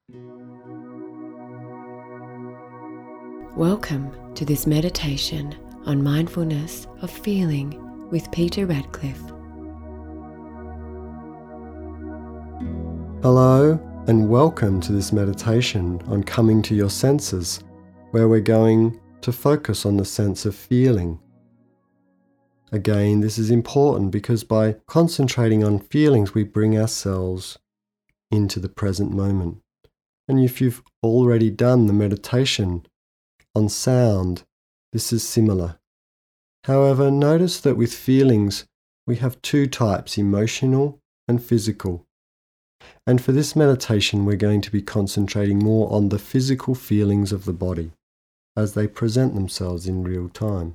Welcome to this meditation on mindfulness of feeling with Peter Radcliffe. Hello and welcome to this meditation on coming to your senses, where we're going to focus on the sense of feeling. Again, this is important because by concentrating on feelings, we bring ourselves into the present moment. And if you've already done the meditation on sound, this is similar. However, notice that with feelings, we have two types, emotional and physical. And for this meditation, we're going to be concentrating more on the physical feelings of the body as they present themselves in real time.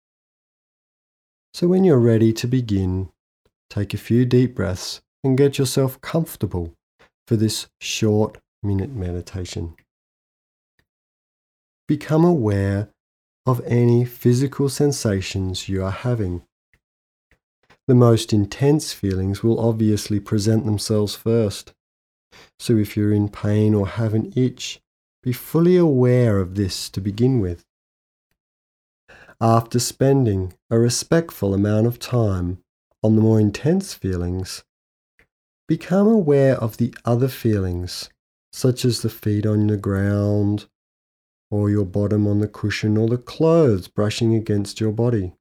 So when you're ready to begin, take a few deep breaths and get yourself comfortable for this short minute meditation. Become aware of any physical sensations you are having. The most intense feelings will obviously present themselves first. So if you're in pain or have an itch, be fully aware of this to begin with. After spending a respectful amount of time on the more intense feelings, become aware of the other feelings, such as the feet on the ground, or your bottom on the cushion, or the clothes brushing against your body.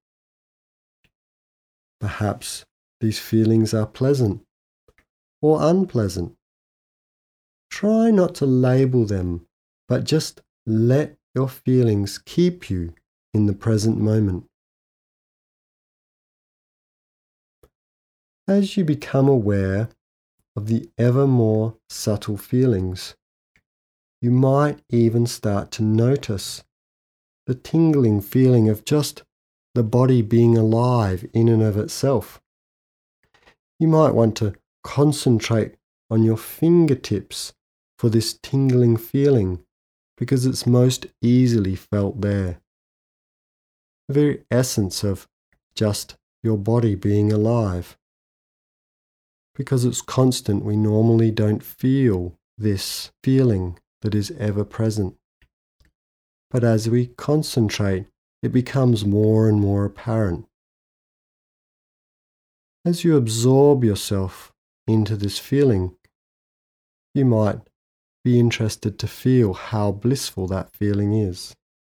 Perhaps these feelings are pleasant or unpleasant. Try not to label them, but just let your feelings keep you in the present moment. As you become aware of the ever more subtle feelings, you might even start to notice the tingling feeling of just the body being alive in and of itself. You might want to concentrate on your fingertips for this tingling feeling because it's most easily felt there. The very essence of just your body being alive. Because it's constant, we normally don't feel this feeling that is ever present. But as we concentrate, it becomes more and more apparent. As you absorb yourself into this feeling, you might be interested to feel how blissful that feeling is.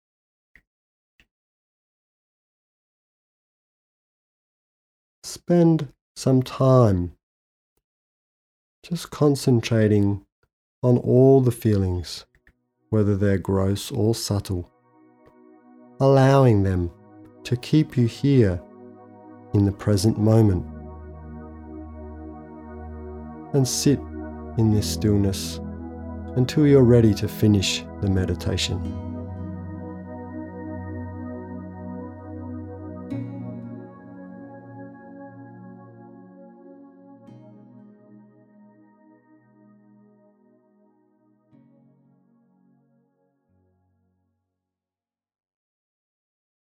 Spend some time just concentrating on all the feelings, whether they're gross or subtle, allowing them to keep you here in the present moment. And sit in this stillness until you're ready to finish the meditation.